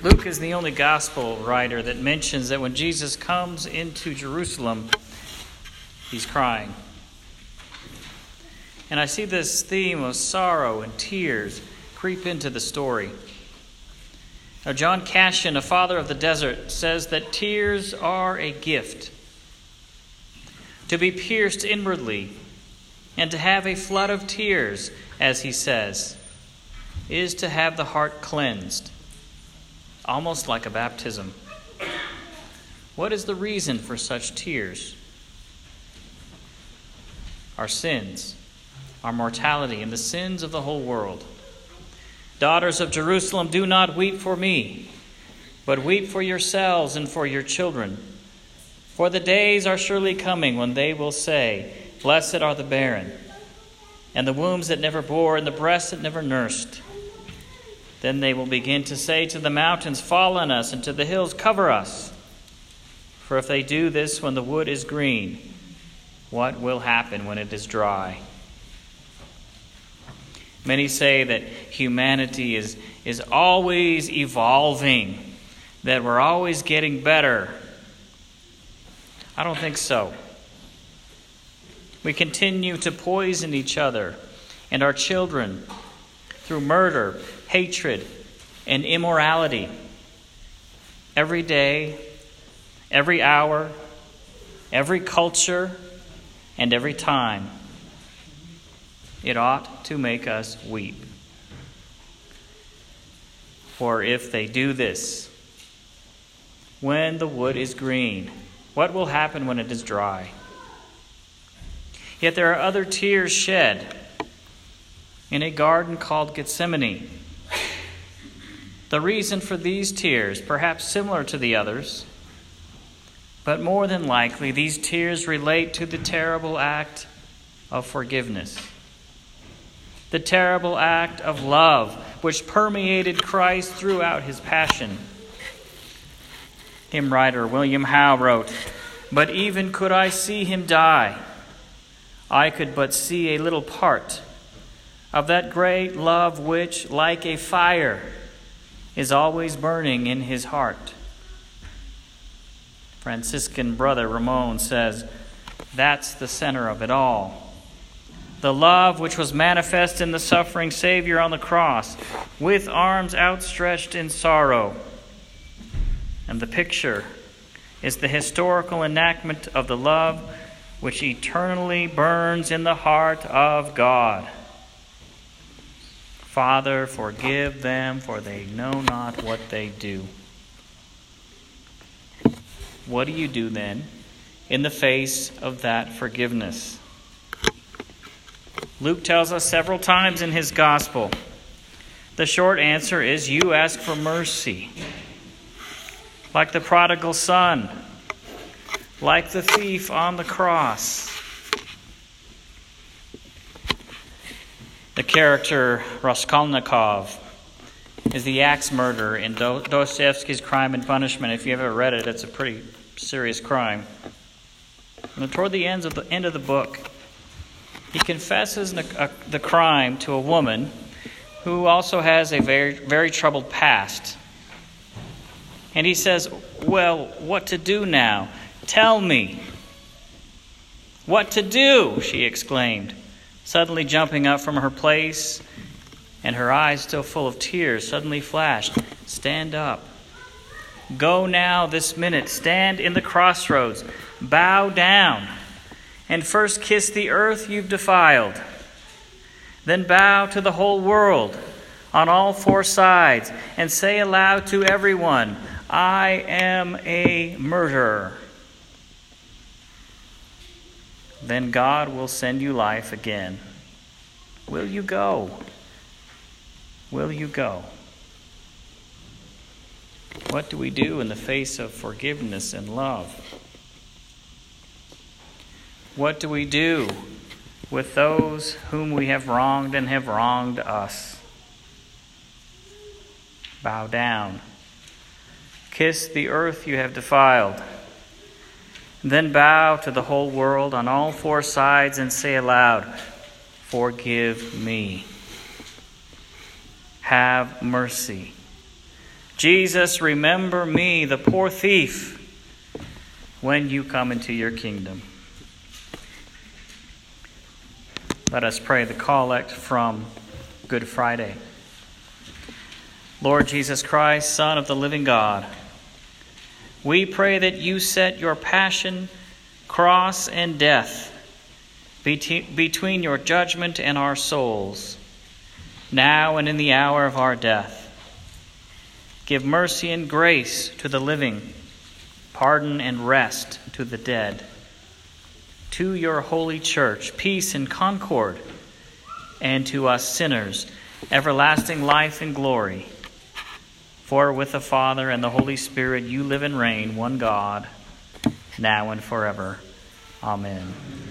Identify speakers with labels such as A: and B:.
A: Luke is the only gospel writer that mentions that when Jesus comes into Jerusalem, he's crying. And I see this theme of sorrow and tears creep into the story. Now, John Cassian, a father of the desert, says that tears are a gift. To be pierced inwardly and to have a flood of tears, as he says, is to have the heart cleansed, almost like a baptism. What is the reason for such tears? Our sins, our mortality, and the sins of the whole world. Daughters of Jerusalem, do not weep for me, but weep for yourselves and for your children. For the days are surely coming when they will say, Blessed are the barren, and the wombs that never bore, and the breasts that never nursed. Then they will begin to say to the mountains, Fall on us, and to the hills, Cover us. For if they do this when the wood is green, what will happen when it is dry? Many say that humanity is always evolving, that we're always getting better. I don't think so. We continue to poison each other and our children through murder, hatred, and immorality. Every day, every hour, every culture, and every time. It ought to make us weep. For if they do this, when the wood is green, what will happen when it is dry? Yet there are other tears shed in a garden called Gethsemane. The reason for these tears, perhaps similar to the others, but more than likely, these tears relate to the terrible act of forgiveness. The terrible act of love which permeated Christ throughout his passion. Hymn writer William Howe wrote, But even could I see him die, I could but see a little part of that great love which, like a fire, is always burning in his heart. Franciscan brother Ramon says, that's the center of it all. The love which was manifest in the suffering Savior on the cross, with arms outstretched in sorrow. And the picture is the historical enactment of the love which eternally burns in the heart of God. Father, forgive them, for they know not what they do. What do you do then in the face of that forgiveness? Luke tells us several times in his gospel. The short answer is you ask for mercy. Like the prodigal son, like the thief on the cross. The character Raskolnikov is the axe murderer in Dostoevsky's Crime and Punishment. If you ever read it, it's a pretty serious crime. And toward the end of the book, he confesses the crime to a woman who also has a very, very troubled past. And he says, well, what to do now? Tell me. What to do? She exclaimed, suddenly jumping up from her place, and her eyes still full of tears suddenly flashed. Stand up. Go now this minute. Stand in the crossroads. Bow down. And first kiss the earth you've defiled. Then bow to the whole world on all four sides and say aloud to everyone, I am a murderer. Then God will send you life again. Will you go? Will you go? What do we do in the face of forgiveness and love? What do we do with those whom we have wronged and have wronged us? Bow down. Kiss the earth you have defiled. Then bow to the whole world on all four sides and say aloud, forgive me. Have mercy. Jesus, remember me, the poor thief, when you come into your kingdom. Let us pray the collect from Good Friday. Lord Jesus Christ, Son of the living God, we pray that you set your passion, cross, and death between your judgment and our souls, now and in the hour of our death. Give mercy and grace to the living, pardon and rest to the dead. To your holy church, peace and concord, and to us sinners, everlasting life and glory. For with the Father and the Holy Spirit you live and reign, one God, now and forever. Amen.